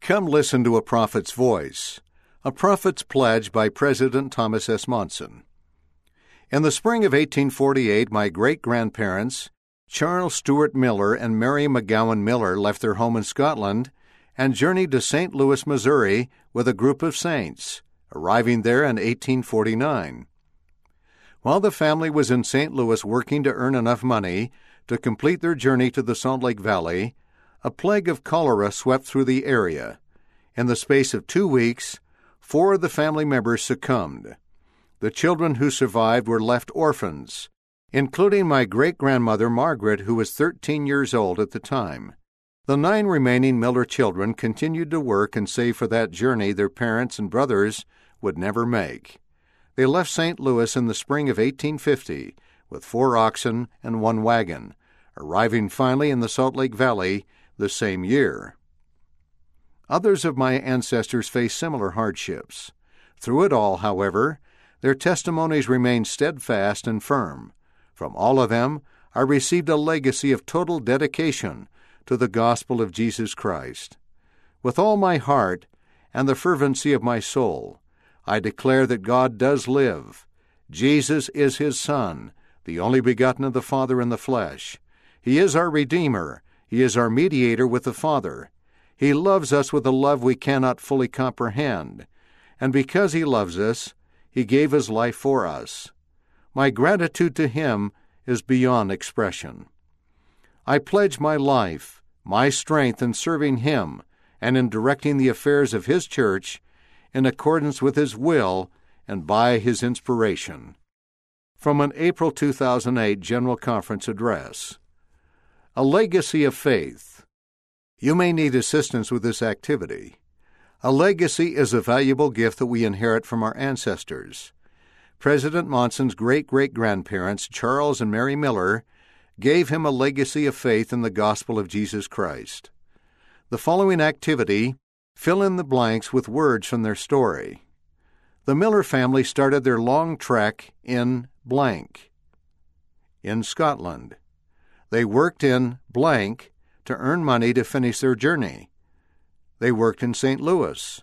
Come listen to a prophet's voice, a prophet's pledge by President Thomas S. Monson. In the spring of 1848, my great-grandparents, Charles Stewart Miller and Mary McGowan Miller, left their home in Scotland and journeyed to St. Louis, Missouri, with a group of saints, arriving there in 1849. While the family was in St. Louis working to earn enough money to complete their journey to the Salt Lake Valley, a plague of cholera swept through the area. In the space of 2 weeks, 4 of the family members succumbed. The children who survived were left orphans, including my great-grandmother Margaret, who was 13 years old at the time. The 9 remaining Miller children continued to work and save for that journey their parents and brothers would never make. They left St. Louis in the spring of 1850 with 4 oxen and 1 wagon, arriving finally in the Salt Lake Valley the same year. Others of my ancestors faced similar hardships. Through it all, however, their testimonies remained steadfast and firm. From all of them, I received a legacy of total dedication to the gospel of Jesus Christ. With all my heart and the fervency of my soul, I declare that God does live. Jesus is His Son, the only begotten of the Father in the flesh. He is our Redeemer. He is our mediator with the Father. He loves us with a love we cannot fully comprehend. And because He loves us, He gave His life for us. My gratitude to Him is beyond expression. I pledge my life, my strength in serving Him and in directing the affairs of His church in accordance with His will and by His inspiration. From an April 2008 General Conference address. A legacy of faith. You may need assistance with this activity. A legacy is a valuable gift that we inherit from our ancestors. President Monson's great-great-grandparents, Charles and Mary Miller, gave him a legacy of faith in the gospel of Jesus Christ. The following activity, fill in the blanks with words from their story. The Miller family started their long trek in blank, in Scotland. They worked in blank to earn money to finish their journey. They worked in St. Louis.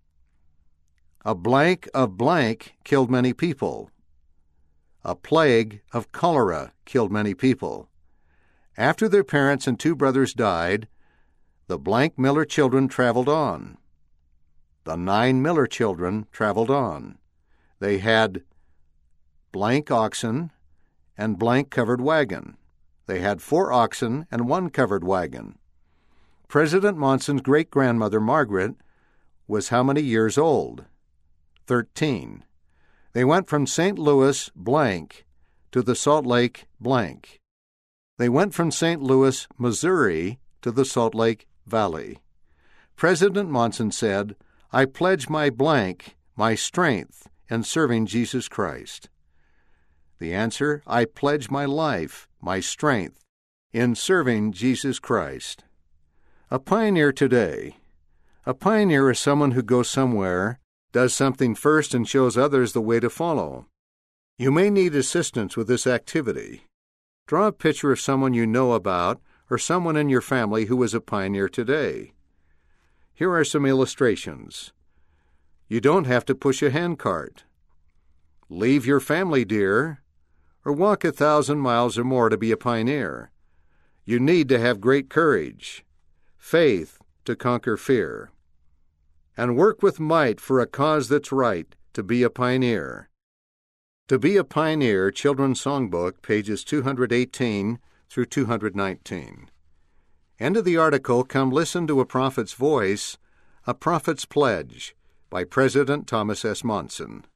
A blank of blank killed many people. A plague of cholera killed many people. After their parents and 2 brothers died, the blank Miller children traveled on. The 9 Miller children traveled on. They had blank oxen and blank covered wagon. They had 4 oxen and 1 covered wagon. President Monson's great-grandmother Margaret was how many years old? 13. They went from St. Louis blank to the Salt Lake blank. They went from St. Louis, Missouri to the Salt Lake Valley. President Monson said, "I pledge my blank, my strength, in serving Jesus Christ." The answer, I pledge my life, my strength, in serving Jesus Christ. A pioneer today. A pioneer is someone who goes somewhere, does something first, and shows others the way to follow. You may need assistance with this activity. Draw a picture of someone you know about or someone in your family who is a pioneer today. Here are some illustrations. You don't have to push a handcart. Leave your family, dear, or walk 1,000 miles or more to be a pioneer. You need to have great courage, faith to conquer fear, and work with might for a cause that's right to be a pioneer. To Be a Pioneer, Children's Songbook, pages 218 through 219. End of the article, Come Listen to a Prophet's Voice, A Prophet's Pledge, by President Thomas S. Monson.